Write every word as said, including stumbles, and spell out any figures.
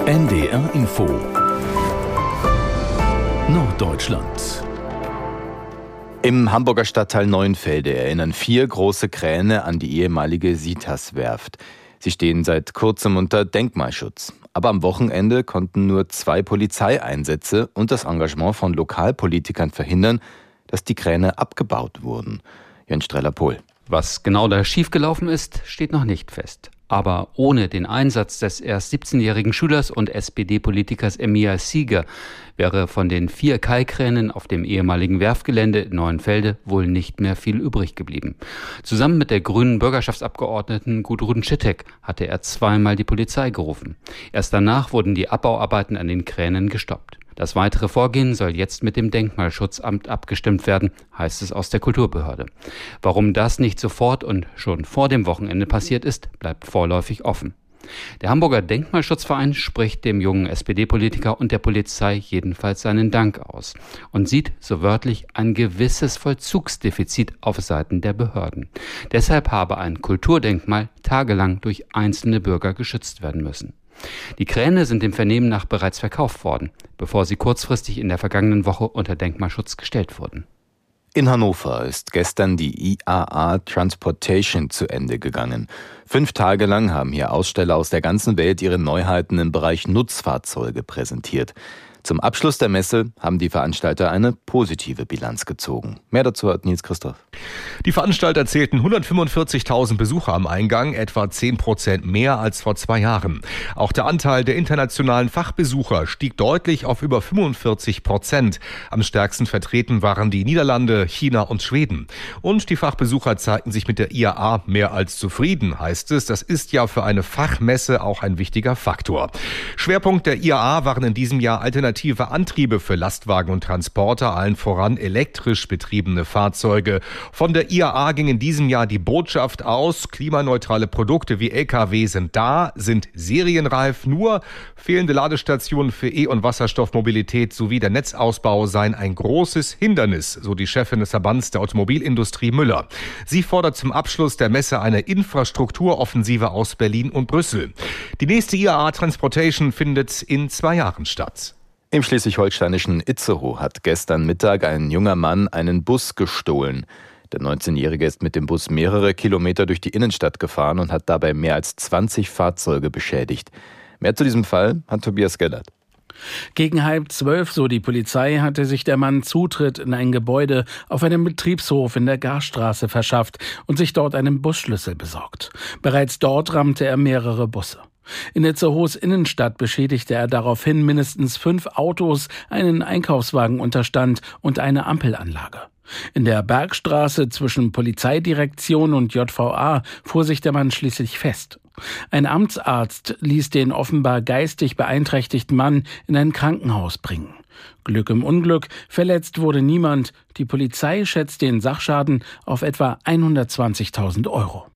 N D R Info Norddeutschland. Im Hamburger Stadtteil Neuenfelde erinnern vier große Kräne an die ehemalige Sitas-Werft. Sie stehen seit kurzem unter Denkmalschutz. Aber am Wochenende konnten nur zwei Polizeieinsätze und das Engagement von Lokalpolitikern verhindern, dass die Kräne abgebaut wurden. Jens Streller-Pohl. Was genau da schiefgelaufen ist, steht noch nicht fest. Aber ohne den Einsatz des erst siebzehnjährigen Schülers und S P D-Politikers Emir Sieger wäre von den vier Keilkränen auf dem ehemaligen Werftgelände in Neuenfelde wohl nicht mehr viel übrig geblieben. Zusammen mit der grünen Bürgerschaftsabgeordneten Gudrun Schittek hatte er zweimal die Polizei gerufen. Erst danach wurden die Abbauarbeiten an den Kränen gestoppt. Das weitere Vorgehen soll jetzt mit dem Denkmalschutzamt abgestimmt werden, heißt es aus der Kulturbehörde. Warum das nicht sofort und schon vor dem Wochenende passiert ist, bleibt vorläufig offen. Der Hamburger Denkmalschutzverein spricht dem jungen S P D-Politiker und der Polizei jedenfalls seinen Dank aus und sieht so wörtlich ein gewisses Vollzugsdefizit auf Seiten der Behörden. Deshalb habe ein Kulturdenkmal tagelang durch einzelne Bürger geschützt werden müssen. Die Kräne sind dem Vernehmen nach bereits verkauft worden, bevor sie kurzfristig in der vergangenen Woche unter Denkmalschutz gestellt wurden. In Hannover ist gestern die I A A Transportation zu Ende gegangen. Fünf Tage lang haben hier Aussteller aus der ganzen Welt ihre Neuheiten im Bereich Nutzfahrzeuge präsentiert. Zum Abschluss der Messe haben die Veranstalter eine positive Bilanz gezogen. Mehr dazu hat Nils Christoph. Die Veranstalter zählten hundertfünfundvierzigtausend Besucher am Eingang, etwa zehn Prozent mehr als vor zwei Jahren. Auch der Anteil der internationalen Fachbesucher stieg deutlich auf über fünfundvierzig Prozent. Am stärksten vertreten waren die Niederlande, China und Schweden. Und die Fachbesucher zeigten sich mit der I A A mehr als zufrieden, heißt es. Das ist ja für eine Fachmesse auch ein wichtiger Faktor. Schwerpunkt der I A A waren in diesem Jahr alternative Antriebe für Lastwagen und Transporter, allen voran elektrisch betriebene Fahrzeuge. Von der I A A ging in diesem Jahr die Botschaft aus, klimaneutrale Produkte wie L K W sind da, sind serienreif, nur fehlende Ladestationen für E- und Wasserstoffmobilität sowie der Netzausbau seien ein großes Hindernis, so die Chefin des Verbands der Automobilindustrie Müller. Sie fordert zum Abschluss der Messe eine Infrastrukturoffensive aus Berlin und Brüssel. Die nächste I A A Transportation findet in zwei Jahren statt. Im schleswig-holsteinischen Itzehoe hat gestern Mittag ein junger Mann einen Bus gestohlen. Der neunzehnjährige ist mit dem Bus mehrere Kilometer durch die Innenstadt gefahren und hat dabei mehr als zwanzig Fahrzeuge beschädigt. Mehr zu diesem Fall hat Tobias Gellert. Gegen halb zwölf, so die Polizei, hatte sich der Mann Zutritt in ein Gebäude auf einem Betriebshof in der Garstraße verschafft und sich dort einen Busschlüssel besorgt. Bereits dort rammte er mehrere Busse. In Itzehoes Innenstadt beschädigte er daraufhin mindestens fünf Autos, einen Einkaufswagen Unterstand und eine Ampelanlage. In der Bergstraße zwischen Polizeidirektion und J V A fuhr sich der Mann schließlich fest. Ein Amtsarzt ließ den offenbar geistig beeinträchtigten Mann in ein Krankenhaus bringen. Glück im Unglück, verletzt wurde niemand. Die Polizei schätzt den Sachschaden auf etwa hundertzwanzigtausend Euro.